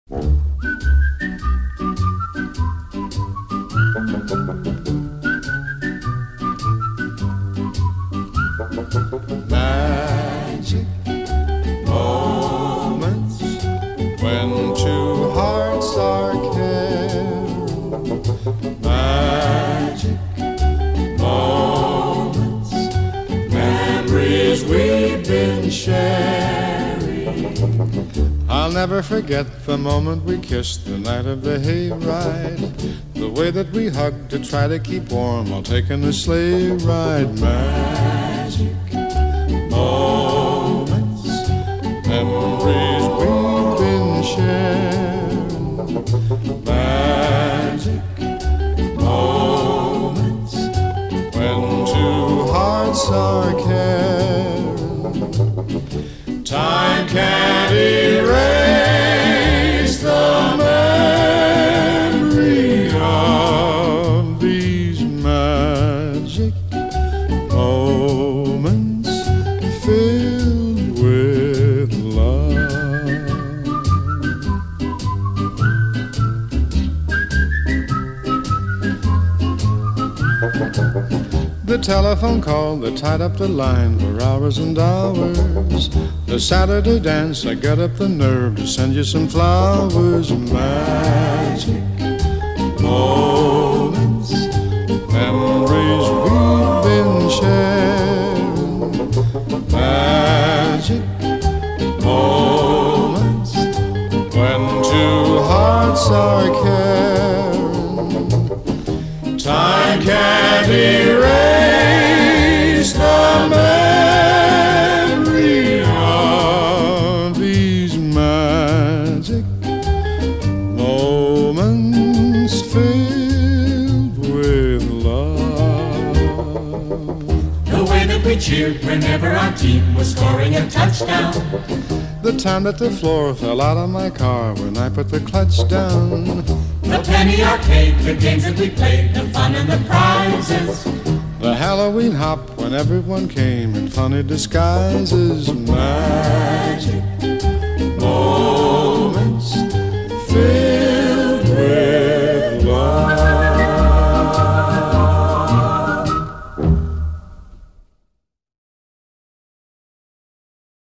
Magic moments when two hearts are caring. Magic moments, memories we've been sharing. I'll never forget the moment we kissed the night of the hayride. The way that we hugged to try to keep warm while taking a sleigh ride. Magic moments, memories we've been sharing. Magic moments when two hearts are caring. Time can't erase the memory of these magic moments filled with love. The telephone call that tied up the line for hours and hours. The Saturday dance, I got up the nerve to send you some flowers. Magic moments, memories we've been sharing. Magic moments when two hearts are caring. Time can't erase the memory of these magic moments filled with love. The way that we cheered whenever our team was scoring a touchdown. The time that the floor fell out of my car when I put the clutch down. The penny arcade, the games that we played, the fun and the prizes. The Halloween hop when everyone came in funny disguises. Magic moments.